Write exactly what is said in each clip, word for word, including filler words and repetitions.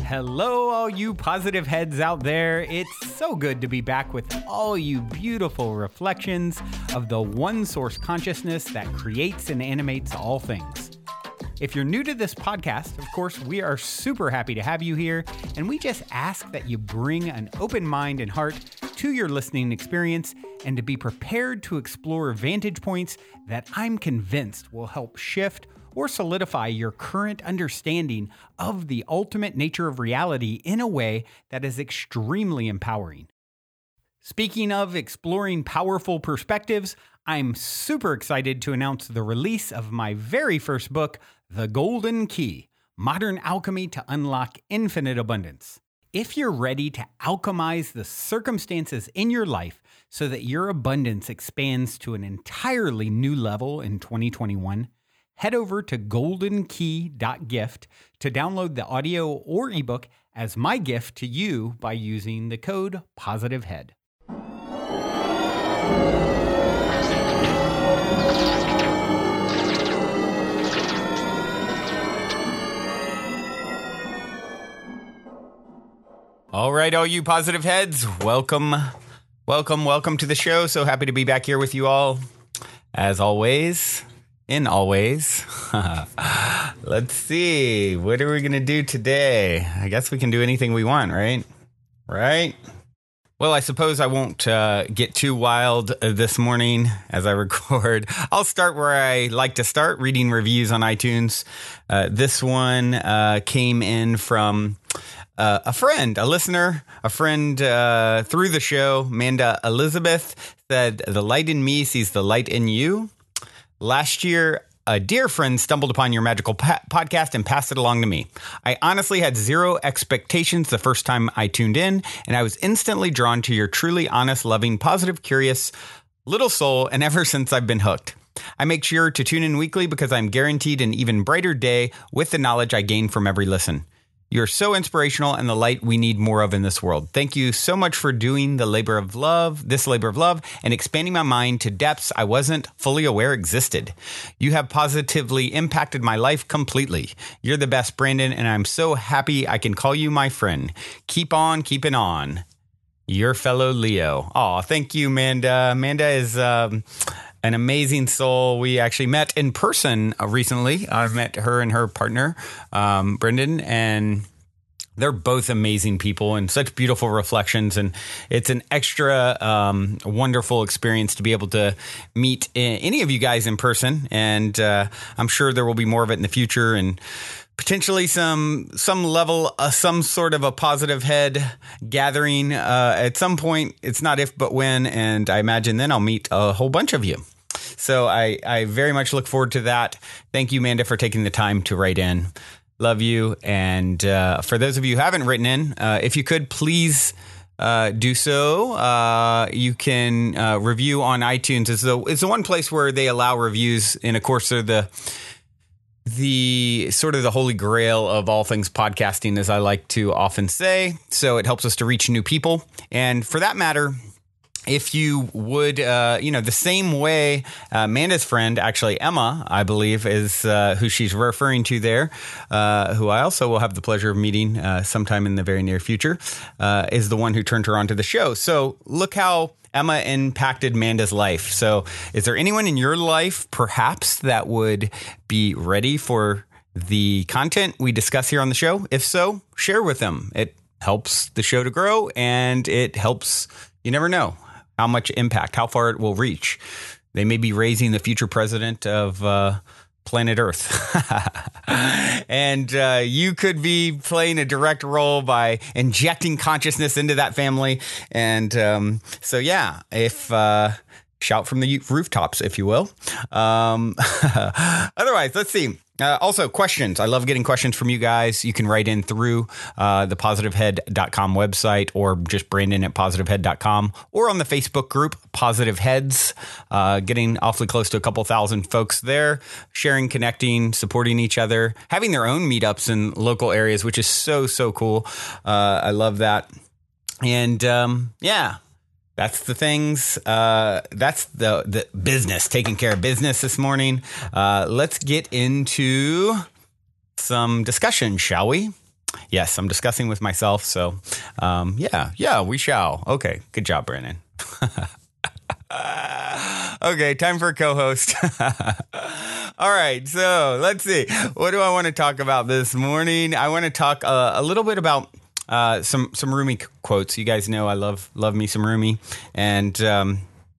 Hello, all you positive heads out there. It's so good to be back with all you beautiful reflections of the one source consciousness that creates and animates all things. If you're new to this podcast, of course, we are super happy to have you here, and we just ask that you bring an open mind and heart to your listening experience and to be prepared to explore vantage points that I'm convinced will help shift or solidify your current understanding of the ultimate nature of reality in a way that is extremely empowering. Speaking of exploring powerful perspectives, I'm super excited to announce the release of my very first book, The Golden Key: Modern Alchemy to Unlock Infinite Abundance. If you're ready to alchemize the circumstances in your life so that your abundance expands to an entirely new level in twenty twenty-one, head over to golden key dot gift to download the audio or ebook as my gift to you by using the code POSITIVEHEAD. All right, all you positive heads, welcome, welcome, welcome to the show. So happy to be back here with you all, as always. In always. Let's see. What are we going to do today? I guess we can do anything we want, right? Right? Well, I suppose I won't uh, get too wild uh, this morning as I record. I'll start where I like to start, reading reviews on iTunes. Uh, this one uh, came in from uh, a friend, a listener, a friend uh, through the show. Amanda Elizabeth said, "The light in me sees the light in you. Last year, a dear friend stumbled upon your magical pa- podcast and passed it along to me. I honestly had zero expectations the first time I tuned in, and I was instantly drawn to your truly honest, loving, positive, curious little soul, and ever since I've been hooked. I make sure to tune in weekly because I'm guaranteed an even brighter day with the knowledge I gain from every listen. You're so inspirational and the light we need more of in this world. Thank you so much for doing the labor of love, this labor of love, and expanding my mind to depths I wasn't fully aware existed. You have positively impacted my life completely. You're the best, Brandon, and I'm so happy I can call you my friend. Keep on keeping on. Your fellow Leo." Oh, thank you, Amanda. Amanda is um, an amazing soul. We actually met in person uh, recently. I've met her and her partner, um, Brendan, and they're both amazing people and such beautiful reflections. And it's an extra um, wonderful experience to be able to meet any of you guys in person. And uh, I'm sure there will be more of it in the future, and potentially some some level, uh, some sort of a positive head gathering uh, at some point. It's not if, but when. And I imagine then I'll meet a whole bunch of you. So I, I very much look forward to that. Thank you, Amanda, for taking the time to write in. Love you. And uh, for those of you who haven't written in, uh, if you could please uh, do so. Uh, you can uh, review on iTunes. It's the, it's the one place where they allow reviews. And of course, they're the the sort of the holy grail of all things podcasting, as I like to often say. So it helps us to reach new people. And for that matter, if you would, uh, you know, the same way uh, Amanda's friend, actually Emma, I believe, is uh, who she's referring to there, uh, who I also will have the pleasure of meeting uh, sometime in the very near future, uh, is the one who turned her onto the show. So look how Emma impacted Amanda's life. So is there anyone in your life, perhaps, that would be ready for the content we discuss here on the show? If so, share with them. It helps the show to grow, and it helps, you never know how much impact, how far it will reach. They may be raising the future president of uh, planet Earth. And uh, you could be playing a direct role by injecting consciousness into that family. And um, so, yeah, if uh, shout from the rooftops, if you will. Um, otherwise, let's see. Uh, also, questions. I love getting questions from you guys. You can write in through uh, the positive head dot com website, or just Brandon at positive head dot com, or on the Facebook group, Positive Heads. Uh, getting awfully close to a couple thousand folks there, sharing, connecting, supporting each other, having their own meetups in local areas, which is so, so cool. Uh, I love that. And um, yeah. That's the things. Uh, that's the, the business, taking care of business this morning. Uh, let's get into some discussion, shall we? Yes, I'm discussing with myself. So, um, yeah, yeah, we shall. Okay, good job, Brandon. Okay, time for a co-host. All right, so let's see. What do I want to talk about this morning? I want to talk uh, a little bit about uh, some some Rumi quotes. You guys know I love love me some Rumi, and um,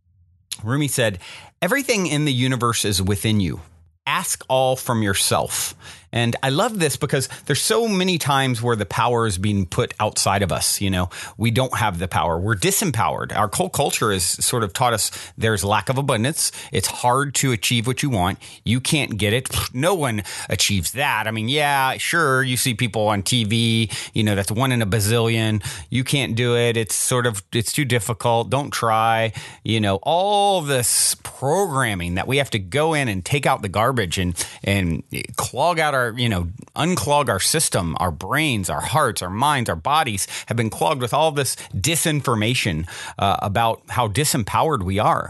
Rumi said, "Everything in the universe is within you. Ask all from yourself." And I love this because there's so many times where the power is being put outside of us. You know, we don't have the power. We're disempowered. Our whole culture has sort of taught us there's lack of abundance. It's hard to achieve what you want. You can't get it. No one achieves that. I mean, yeah, sure. You see people on T V, you know, that's one in a bazillion. You can't do it. It's sort of, it's too difficult. Don't try. You know, all this programming that we have to go in and take out the garbage and, and clog out our, you know, unclog our system, our brains, our hearts, our minds, our bodies have been clogged with all this disinformation uh, about how disempowered we are.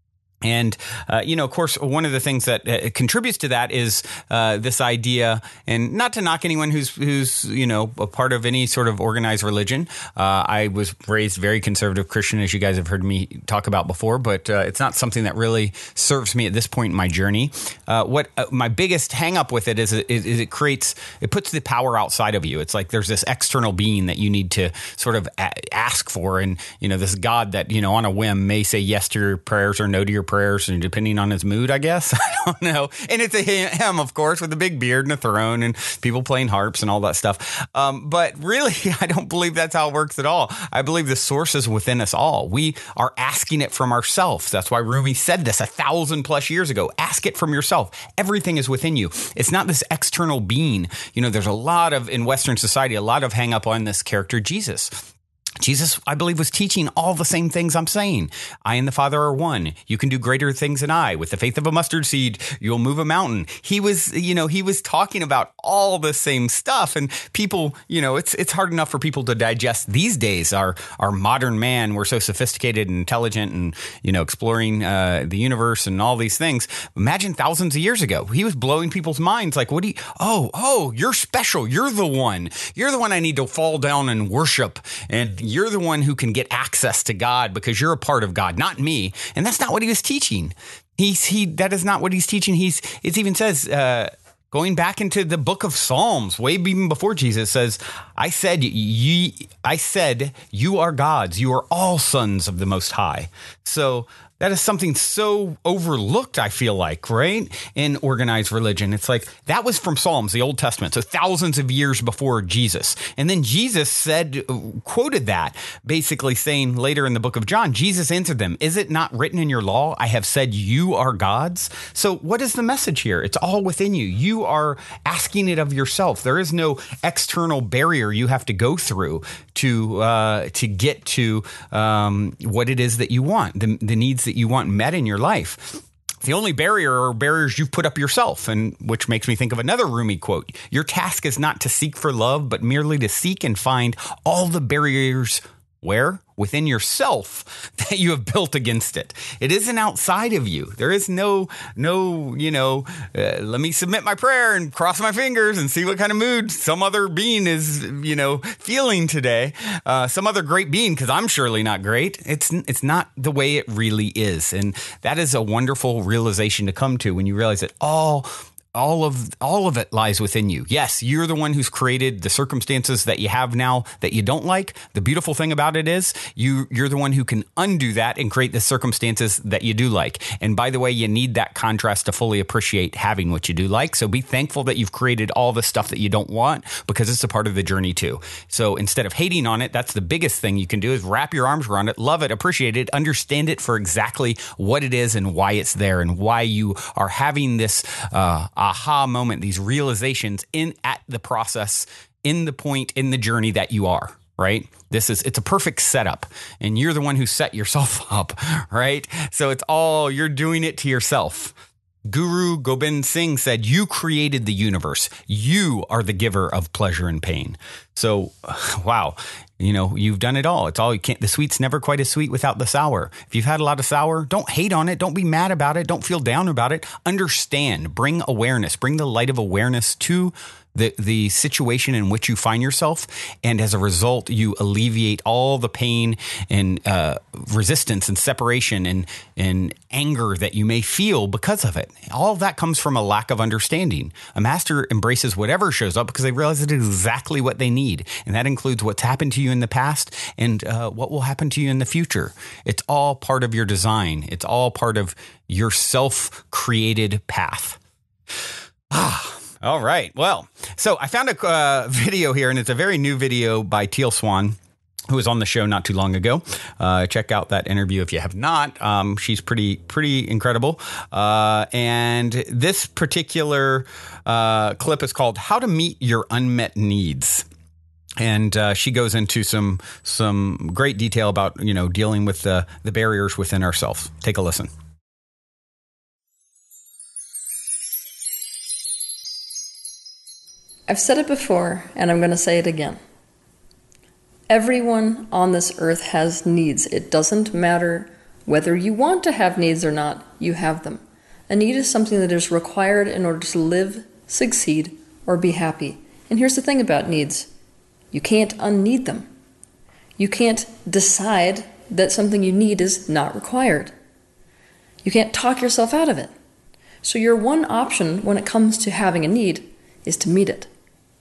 And, uh, you know, of course, one of the things that uh, contributes to that is uh, this idea, and not to knock anyone who's, who's you know, a part of any sort of organized religion. Uh, I was raised very conservative Christian, as you guys have heard me talk about before, but uh, it's not something that really serves me at this point in my journey. Uh, what uh, my biggest hang up with it is, is, is it creates, it puts the power outside of you. It's like there's this external being that you need to sort of a- ask for. And, you know, this God that, you know, on a whim may say yes to your prayers or no to your prayers, and depending on his mood, I guess. I don't know. And it's a him, of course, with a big beard and a throne and people playing harps and all that stuff. Um, but really, I don't believe that's how it works at all. I believe the source is within us all. We are asking it from ourselves. That's why Rumi said this a thousand plus years ago. Ask it from yourself. Everything is within you. It's not this external being. You know, there's a lot of, in Western society, a lot of hang up on this character, Jesus. Jesus, I believe, was teaching all the same things I'm saying. I and the Father are one. You can do greater things than I. With the faith of a mustard seed, you'll move a mountain. He was, you know, he was talking about all the same stuff. And people, you know, it's it's hard enough for people to digest these days. Our our modern man, we're so sophisticated and intelligent and, you know, exploring uh, the universe and all these things. Imagine thousands of years ago. He was blowing people's minds like, what do you, oh, oh, you're special. You're the one. You're the one I need to fall down and worship. And you're the one who can get access to God because you're a part of God, not me. And that's not what he was teaching. He's he. That is not what he's teaching. He's. It even says, uh, going back into the book of Psalms, way even before Jesus says, "I said ye. I said you are gods. You are all sons of the Most High." So that is something so overlooked, I feel like, right? In organized religion. It's like that was from Psalms, the Old Testament, so thousands of years before Jesus. And then Jesus said, quoted that, basically saying later in the book of John, Jesus answered them, "Is it not written in your law, I have said you are gods?" So what is the message here? It's all within you. You are asking it of yourself. There is no external barrier you have to go through to uh, to get to um, what it is that you want, the, the needs that you want met in your life. The only barrier are barriers you've put up yourself, and which makes me think of another Rumi quote. Your task is not to seek for love, but merely to seek and find all the barriers where? Within yourself that you have built against it. It isn't outside of you. There is no, no, you know, uh, let me submit my prayer and cross my fingers and see what kind of mood some other being is, you know, feeling today. Uh, some other great being, because I'm surely not great. It's it's not the way it really is. And that is a wonderful realization to come to when you realize that all All of all of it lies within you. Yes, you're the one who's created the circumstances that you have now that you don't like. The beautiful thing about it is you, you're the one who can undo that and create the circumstances that you do like. And by the way, you need that contrast to fully appreciate having what you do like. So be thankful that you've created all the stuff that you don't want, because it's a part of the journey too. So instead of hating on it, that's the biggest thing you can do is wrap your arms around it, love it, appreciate it, understand it for exactly what it is and why it's there and why you are having this uh, aha moment, these realizations in at the process, in the point, in the journey that you are, right? This is, it's a perfect setup, and you're the one who set yourself up, right? So it's all, you're doing it to yourself. Guru Gobind Singh said, you created the universe. You are the giver of pleasure and pain. So, wow, you know, you've done it all. It's all you can't. The sweet's never quite as sweet without the sour. If you've had a lot of sour, don't hate on it. Don't be mad about it. Don't feel down about it. Understand. Bring awareness. Bring the light of awareness to the the situation in which you find yourself, and as a result, you alleviate all the pain and uh, resistance and separation and and anger that you may feel because of it. All of that comes from a lack of understanding. A master embraces whatever shows up because they realize it is exactly what they need, and that includes what's happened to you in the past and uh, what will happen to you in the future. It's all part of your design. It's all part of your self-created path. Ah. All right. Well, so I found a uh, video here, and it's a very new video by Teal Swan, who was on the show not too long ago. Uh, check out that interview if you have not. Um, she's pretty, pretty incredible. Uh, and this particular uh, clip is called "How to Meet Your Unmet Needs." And uh, she goes into some some great detail about, you know, dealing with the, the barriers within ourselves. Take a listen. I've said it before, and I'm going to say it again. Everyone on this earth has needs. It doesn't matter whether you want to have needs or not, you have them. A need is something that is required in order to live, succeed, or be happy. And here's the thing about needs. You can't unneed them. You can't decide that something you need is not required. You can't talk yourself out of it. So your one option when it comes to having a need is to meet it.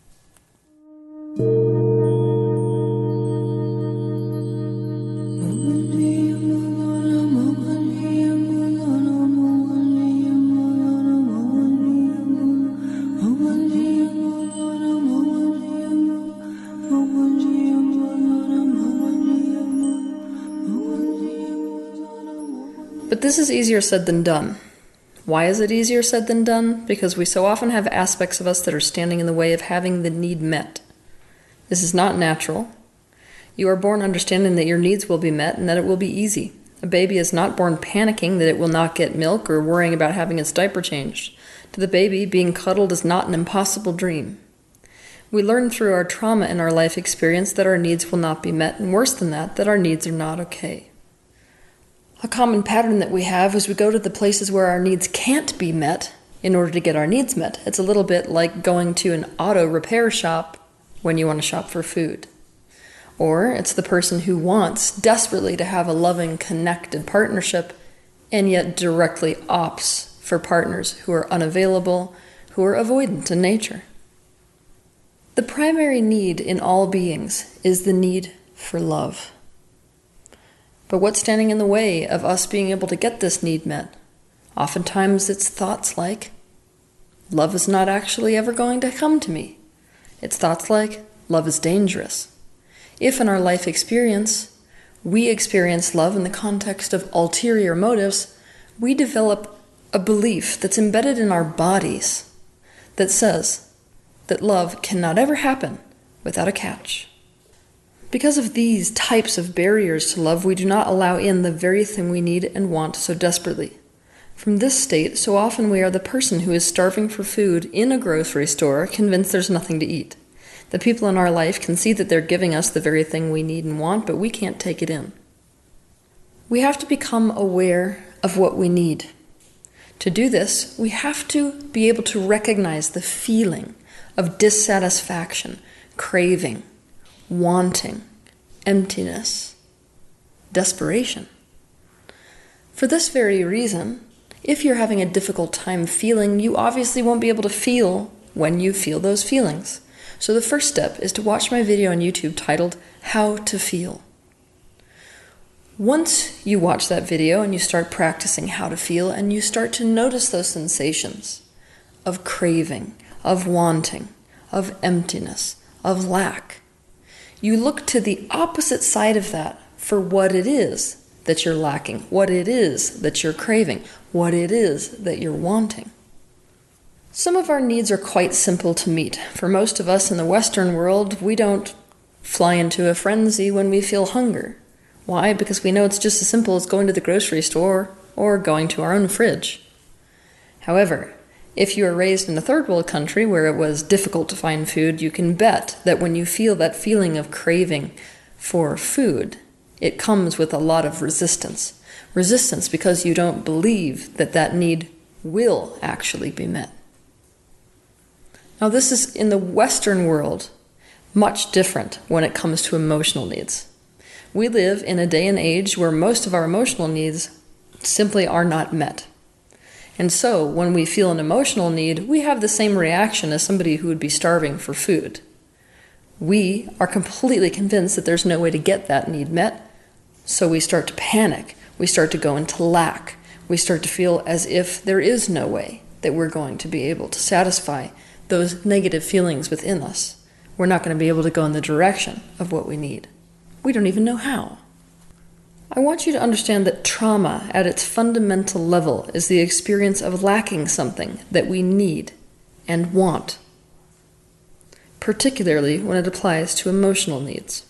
But this is easier said than done. Why is it easier said than done? Because we so often have aspects of us that are standing in the way of having the need met. This is not natural. You are born understanding that your needs will be met and that it will be easy. A baby is not born panicking that it will not get milk or worrying about having its diaper changed. To the baby, being cuddled is not an impossible dream. We learn through our trauma and our life experience that our needs will not be met, and worse than that, that our needs are not okay. A common pattern that we have is we go to the places where our needs can't be met in order to get our needs met. It's a little bit like going to an auto repair shop when you want to shop for food. Or it's the person who wants desperately to have a loving, connected partnership and yet directly opts for partners who are unavailable, who are avoidant in nature. The primary need in all beings is the need for love. But what's standing in the way of us being able to get this need met? Oftentimes it's thoughts like, love is not actually ever going to come to me. It's thoughts like, love is dangerous. If in our life experience, we experience love in the context of ulterior motives, we develop a belief that's embedded in our bodies that says that love cannot ever happen without a catch. Because of these types of barriers to love, we do not allow in the very thing we need and want so desperately. From this state, so often we are the person who is starving for food in a grocery store, convinced there's nothing to eat. The people in our life can see that they're giving us the very thing we need and want, but we can't take it in. We have to become aware of what we need. To do this, we have to be able to recognize the feeling of dissatisfaction, craving, wanting, emptiness, desperation. For this very reason, if you're having a difficult time feeling, you obviously won't be able to feel when you feel those feelings. So the first step is to watch my video on YouTube titled, How to Feel. Once you watch that video and you start practicing how to feel and you start to notice those sensations of craving, of wanting, of emptiness, of lack, you look to the opposite side of that for what it is that you're lacking, what it is that you're craving, what it is that you're wanting. Some of our needs are quite simple to meet. For most of us in the Western world, we don't fly into a frenzy when we feel hunger. Why? Because we know it's just as simple as going to the grocery store or going to our own fridge. However, If you are raised in a third world country where it was difficult to find food, you can bet that when you feel that feeling of craving for food, it comes with a lot of resistance. Resistance because you don't believe that that need will actually be met. Now, this is in the Western world much different when it comes to emotional needs. We live in a day and age where most of our emotional needs simply are not met. And so, when we feel an emotional need, we have the same reaction as somebody who would be starving for food. We are completely convinced that there's no way to get that need met, so we start to panic. We start to go into lack. We start to feel as if there is no way that we're going to be able to satisfy those negative feelings within us. We're not going to be able to go in the direction of what we need. We don't even know how. I want you to understand that trauma at its fundamental level is the experience of lacking something that we need and want, particularly when it applies to emotional needs.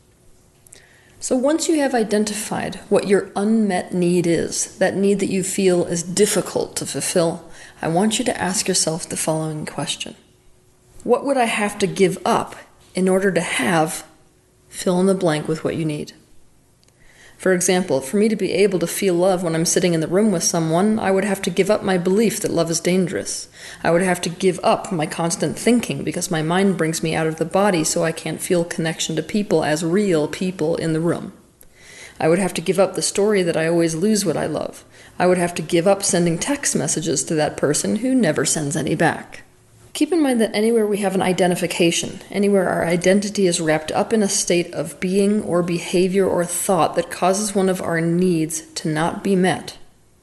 So once you have identified what your unmet need is, that need that you feel is difficult to fulfill, I want you to ask yourself the following question. What would I have to give up in order to have fill in the blank with what you need? For example, for me to be able to feel love when I'm sitting in the room with someone, I would have to give up my belief that love is dangerous. I would have to give up my constant thinking because my mind brings me out of the body so I can't feel connection to people as real people in the room. I would have to give up the story that I always lose what I love. I would have to give up sending text messages to that person who never sends any back. Keep in mind that anywhere we have an identification, anywhere our identity is wrapped up in a state of being or behavior or thought that causes one of our needs to not be met,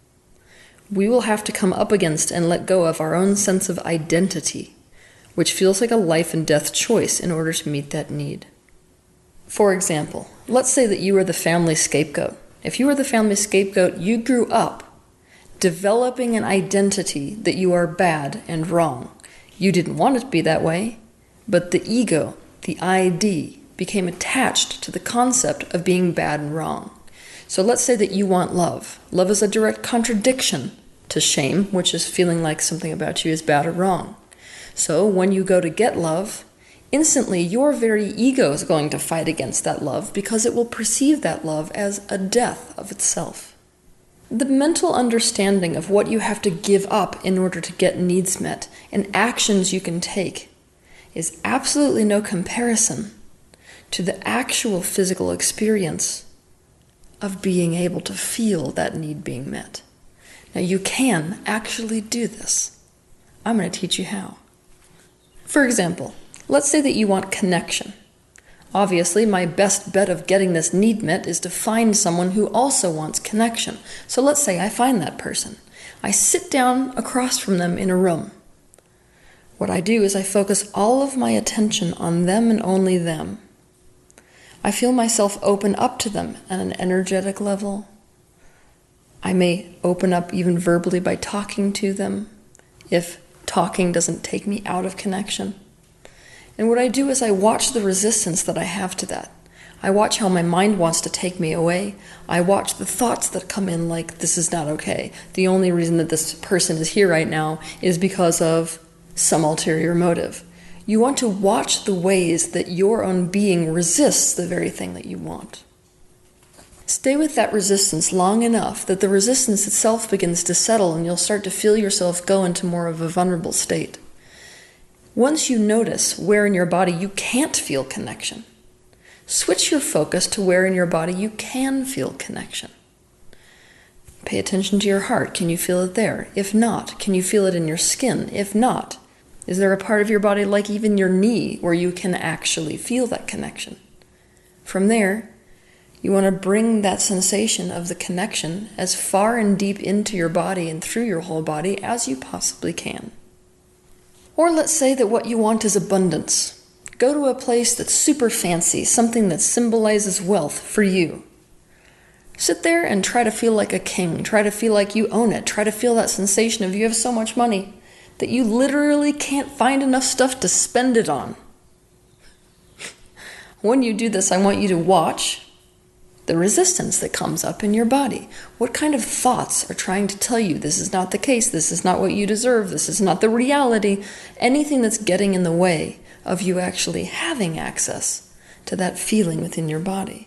we will have to come up against and let go of our own sense of identity, which feels like a life and death choice in order to meet that need. For example, let's say that you are the family scapegoat. If you are the family scapegoat, you grew up developing an identity that you are bad and wrong. You didn't want it to be that way, but the ego, the I D, became attached to the concept of being bad and wrong. So let's say that you want love. Love is a direct contradiction to shame, which is feeling like something about you is bad or wrong. So when you go to get love, instantly your very ego is going to fight against that love because it will perceive that love as a death of itself. The mental understanding of what you have to give up in order to get needs met and actions you can take is absolutely no comparison to the actual physical experience of being able to feel that need being met. Now you can actually do this. I'm going to teach you how. For example, let's say that you want connection. Obviously, my best bet of getting this need met is to find someone who also wants connection. So let's say I find that person. I sit down across from them in a room. What I do is I focus all of my attention on them and only them. I feel myself open up to them at an energetic level. I may open up even verbally by talking to them, if talking doesn't take me out of connection. And what I do is I watch the resistance that I have to that. I watch how my mind wants to take me away. I watch the thoughts that come in like, this is not okay. The only reason that this person is here right now is because of some ulterior motive. You want to watch the ways that your own being resists the very thing that you want. Stay with that resistance long enough that the resistance itself begins to settle and you'll start to feel yourself go into more of a vulnerable state. Once you notice where in your body you can't feel connection, switch your focus to where in your body you can feel connection. Pay attention to your heart. Can you feel it there? If not, can you feel it in your skin? If not, is there a part of your body like even your knee where you can actually feel that connection? From there, you want to bring that sensation of the connection as far and deep into your body and through your whole body as you possibly can. Or let's say that what you want is abundance. Go to a place that's super fancy, something that symbolizes wealth for you. Sit there and try to feel like a king. Try to feel like you own it. Try to feel that sensation of you have so much money that you literally can't find enough stuff to spend it on. When you do this, I want you to watch The resistance that comes up in your body. What kind of thoughts are trying to tell you this is not the case, this is not what you deserve, this is not the reality? Anything that's getting in the way of you actually having access to that feeling within your body.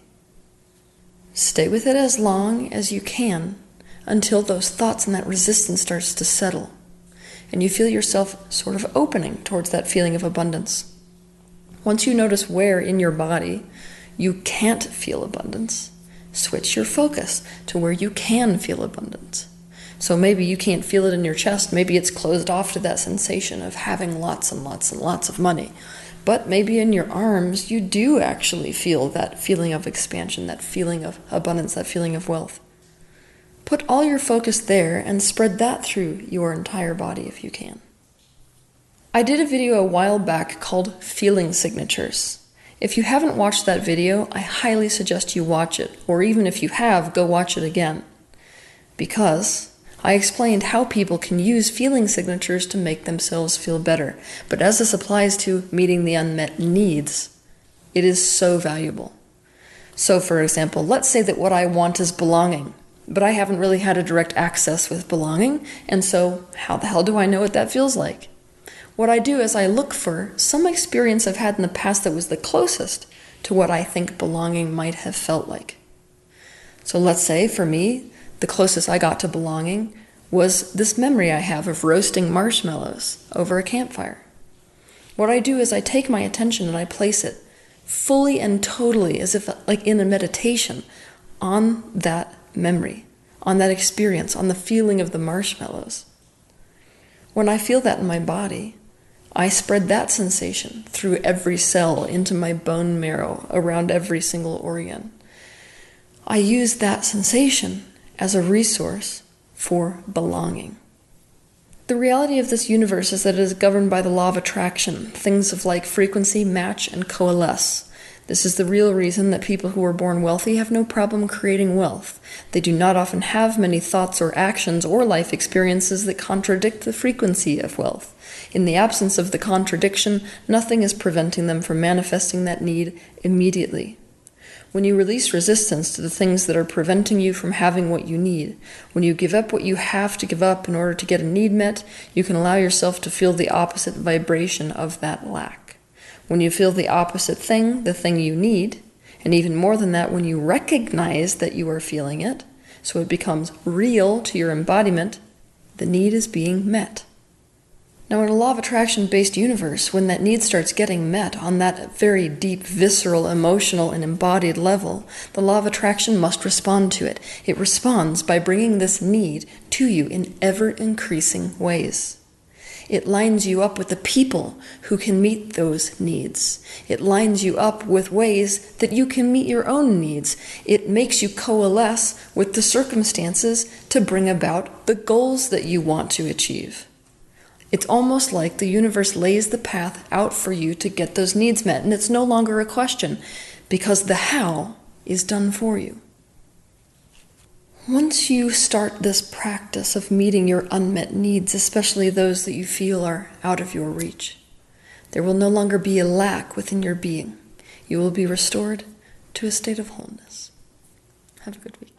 Stay with it as long as you can until those thoughts and that resistance starts to settle, and you feel yourself sort of opening towards that feeling of abundance. Once you notice where in your body you can't feel abundance, switch your focus to where you can feel abundance. So maybe you can't feel it in your chest, maybe it's closed off to that sensation of having lots and lots and lots of money. But maybe in your arms you do actually feel that feeling of expansion, that feeling of abundance, that feeling of wealth. Put all your focus there and spread that through your entire body if you can. I did a video a while back called Feeling Signatures. If you haven't watched that video, I highly suggest you watch it, or even if you have, go watch it again. Because I explained how people can use feeling signatures to make themselves feel better. But as this applies to meeting the unmet needs, it is so valuable. So for example, let's say that what I want is belonging, but I haven't really had a direct access with belonging, and so how the hell do I know what that feels like? What I do is I look for some experience I've had in the past that was the closest to what I think belonging might have felt like. So let's say, for me, the closest I got to belonging was this memory I have of roasting marshmallows over a campfire. What I do is I take my attention and I place it fully and totally, as if like in a meditation, on that memory, on that experience, on the feeling of the marshmallows. When I feel that in my body, I spread that sensation through every cell, into my bone marrow, around every single organ. I use that sensation as a resource for belonging. The reality of this universe is that it is governed by the law of attraction, things of like frequency, match, and coalesce. This is the real reason that people who are born wealthy have no problem creating wealth. They do not often have many thoughts or actions or life experiences that contradict the frequency of wealth. In the absence of the contradiction, nothing is preventing them from manifesting that need immediately. When you release resistance to the things that are preventing you from having what you need, when you give up what you have to give up in order to get a need met, you can allow yourself to feel the opposite vibration of that lack. When you feel the opposite thing, the thing you need, and even more than that, when you recognize that you are feeling it, so it becomes real to your embodiment, the need is being met. Now, in a law of attraction-based universe, when that need starts getting met on that very deep, visceral, emotional, and embodied level, the law of attraction must respond to it. It responds by bringing this need to you in ever-increasing ways. It lines you up with the people who can meet those needs. It lines you up with ways that you can meet your own needs. It makes you coalesce with the circumstances to bring about the goals that you want to achieve. It's almost like the universe lays the path out for you to get those needs met, and it's no longer a question, because the how is done for you. Once you start this practice of meeting your unmet needs, especially those that you feel are out of your reach, there will no longer be a lack within your being. You will be restored to a state of wholeness. Have a good week.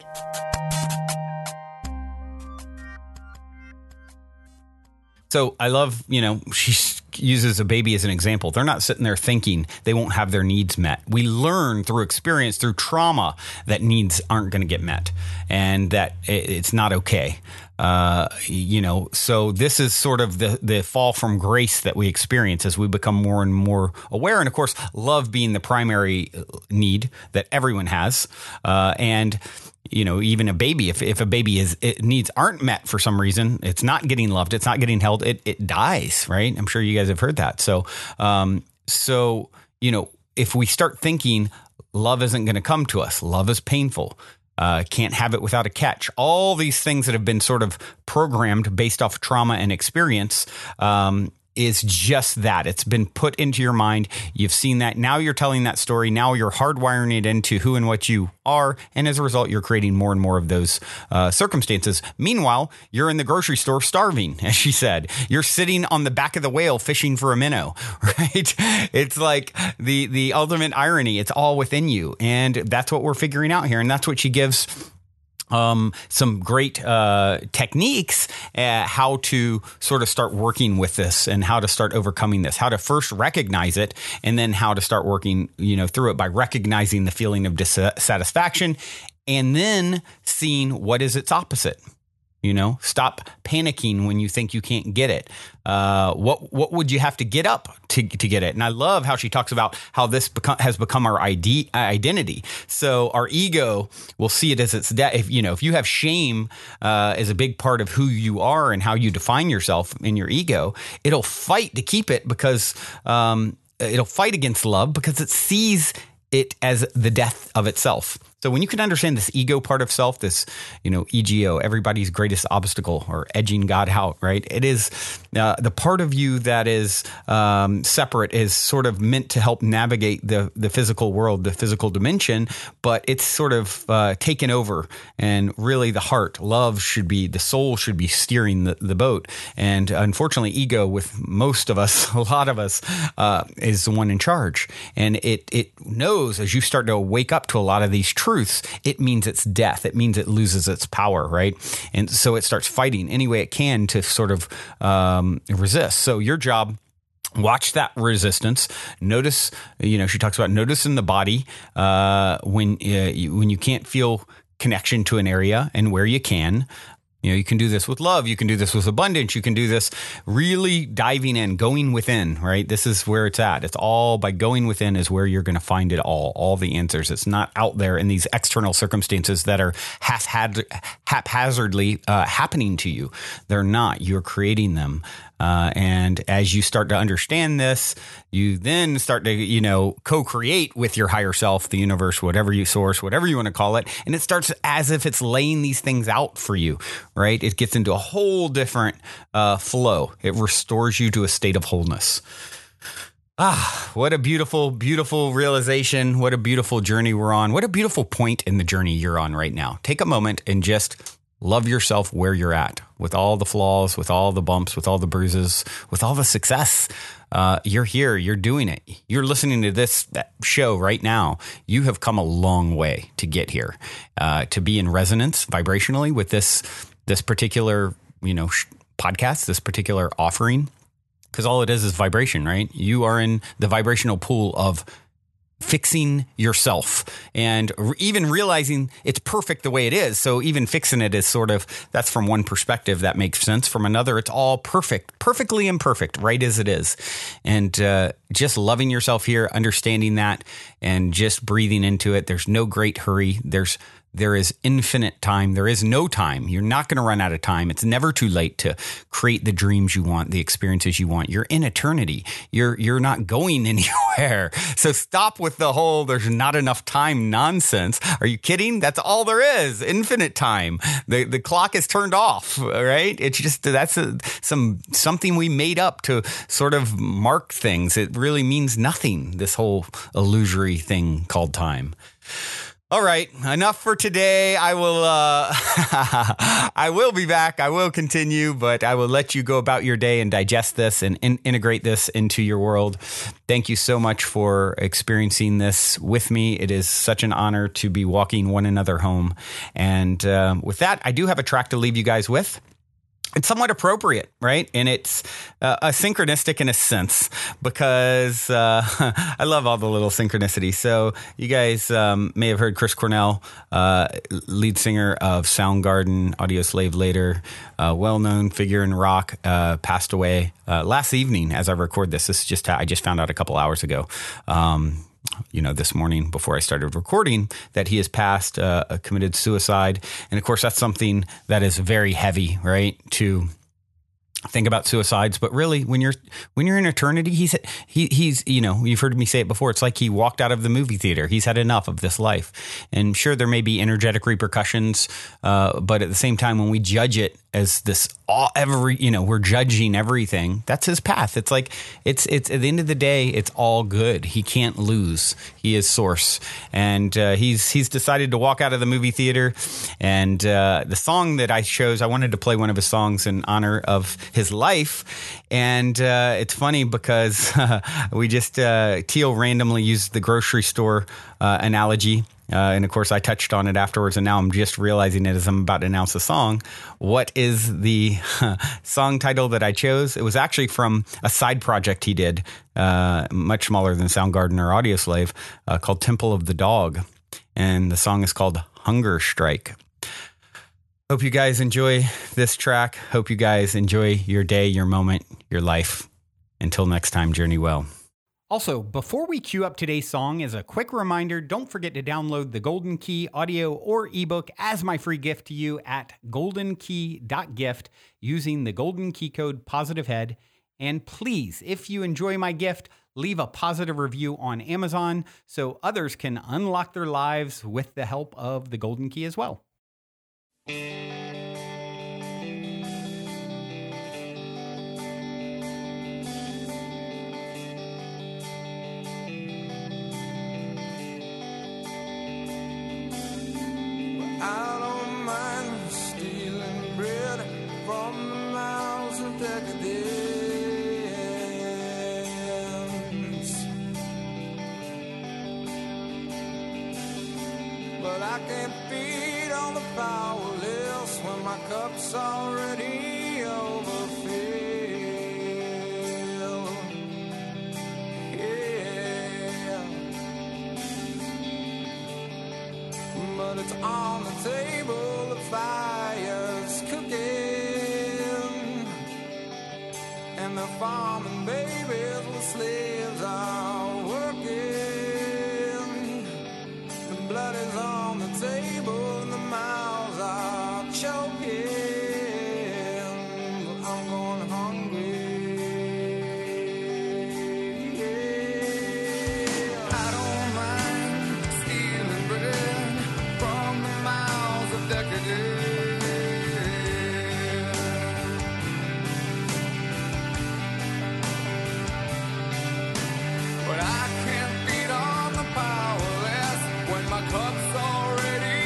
So I love, you know, she uses a baby as an example. They're not sitting there thinking they won't have their needs met. We learn through experience, through trauma, that needs aren't going to get met and that it's not okay. Uh, you know, so this is sort of the, the fall from grace that we experience as we become more and more aware. And of course, love being the primary need that everyone has. Uh, and You know, even a baby, if, if a baby is it needs aren't met for some reason, it's not getting loved, it's not getting held, it it dies, right? I'm sure you guys have heard that. So, um, so you know, if we start thinking love isn't going to come to us, love is painful, uh, can't have it without a catch, all these things that have been sort of programmed based off trauma and experience, um, is just that. It's been put into your mind. You've seen that. Now you're telling that story. Now you're hardwiring it into who and what you are. And as a result, you're creating more and more of those uh, circumstances. Meanwhile, you're in the grocery store starving, as she said. You're sitting on the back of the whale fishing for a minnow, right? It's like the, the ultimate irony. It's all within you. And that's what we're figuring out here. And that's what she gives Um, some great uh, techniques uh, how to sort of start working with this and how to start overcoming this, how to first recognize it and then how to start working, you know, through it by recognizing the feeling of dissatisfaction and then seeing what is its opposite. You know, stop panicking when you think you can't get it. Uh, what what would you have to get up to to get it? And I love how she talks about how this become, has become our I D, identity. So our ego will see it as its de- if you know if you have shame uh, as a big part of who you are and how you define yourself in your ego, it'll fight to keep it because um, it'll fight against love because it sees it as the death of itself. So when you can understand this ego part of self, this, you know, E G O, everybody's greatest obstacle or edging God out, right? It is uh, the part of you that is um, separate is sort of meant to help navigate the, the physical world, the physical dimension, but it's sort of uh, taken over. And really the heart, love should be, the soul should be steering the, the boat. And unfortunately, ego with most of us, a lot of us, uh, is the one in charge. And it, it knows as you start to wake up to a lot of these truths, truths, it means it's death. It means it loses its power, right? And so it starts fighting any way it can to sort of um, resist. So your job, watch that resistance. Notice, you know, she talks about notice in the body uh, when uh, you, when you can't feel connection to an area and where you can. You know, you can do this with love. You can do this with abundance. You can do this really diving in, going within, right? This is where it's at. It's all by going within is where you're going to find it all, all the answers. It's not out there in these external circumstances that are haphazardly uh, happening to you. They're not. You're creating them. Uh, and as you start to understand this, you then start to, you know, co-create with your higher self, the universe, whatever you source, whatever you want to call it. And it starts as if it's laying these things out for you, right? It gets into a whole different uh, flow. It restores you to a state of wholeness. Ah, what a beautiful, beautiful realization. What a beautiful journey we're on. What a beautiful point in the journey you're on right now. Take a moment and just love yourself where you're at, with all the flaws, with all the bumps, with all the bruises, with all the success. Uh, you're here. You're doing it. You're listening to this show right now. You have come a long way to get here, uh, to be in resonance vibrationally with this this particular, you know, sh- podcast, this particular offering, because all it is is vibration, right? You are in the vibrational pool of fixing yourself and re- even realizing it's perfect the way it is. So even fixing it is sort of, that's from one perspective that makes sense. From another, it's all perfect, perfectly imperfect, right as it is. And uh, just loving yourself here, understanding that and just breathing into it. There's no great hurry. There's There is infinite time. There is no time. You're not going to run out of time. It's never too late to create the dreams you want, the experiences you want. You're in eternity. You're you're not going anywhere. So stop with the whole there's not enough time nonsense. Are you kidding? That's all there is. Infinite time. The the clock is turned off, right? It's just that's a, some something we made up to sort of mark things. It really means nothing, this whole illusory thing called time. All right, enough for today. I will uh, I will be back. I will continue, but I will let you go about your day and digest this and in- integrate this into your world. Thank you so much for experiencing this with me. It is such an honor to be walking one another home. And uh, with that, I do have a track to leave you guys with. It's somewhat appropriate, right? And it's uh, a synchronistic in a sense because uh, I love all the little synchronicities. So you guys um, may have heard Chris Cornell, uh, lead singer of Soundgarden, Audioslave later, uh, well-known figure in rock, uh, passed away uh, last evening as I record this. This is just I just found out a couple hours ago. Um, you know, this morning before I started recording that he has passed, uh, committed suicide. And of course, that's something that is very heavy, right? To think about suicides. But really, when you're when you're in eternity, he's he, he's, you know, you've heard me say it before. It's like he walked out of the movie theater. He's had enough of this life. And sure, there may be energetic repercussions. Uh, but at the same time, when we judge it as this all every you know we're judging everything. That's his path. It's like it's it's at the end of the day, it's all good. He can't lose. He is source, and uh, he's he's decided to walk out of the movie theater. And uh, the song that I chose, I wanted to play one of his songs in honor of his life. And uh, it's funny because uh, we just uh, Teal randomly used the grocery store uh, analogy. Uh, and of course, I touched on it afterwards, and now I'm just realizing it as I'm about to announce the song. What is the uh, song title that I chose? It was actually from a side project he did, uh, much smaller than Soundgarden or Audioslave, uh, called Temple of the Dog. And the song is called Hunger Strike. Hope you guys enjoy this track. Hope you guys enjoy your day, your moment, your life. Until next time, journey well. Also, before we cue up today's song, as a quick reminder, don't forget to download the Golden Key audio or ebook as my free gift to you at golden key dot gift using the Golden Key code POSITIVEHEAD. And please, if you enjoy my gift, leave a positive review on Amazon so others can unlock their lives with the help of the Golden Key as well. I don't mind stealing bread from the mouths of decadence, but I can't feed on the powerless when my cup's already overfilled. Yeah, but it's on the table, the fire's cooking, and the farming babies with slaves are working. The blood is on the table and the mouths are choking. I'm going hungry. Yeah. I don't mind stealing bread from the mouths of decadence, but I can't feed on the powerless when my cup's already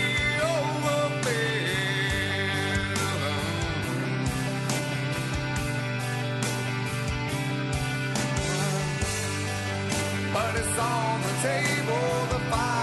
overfilled. But it's on the table, the fire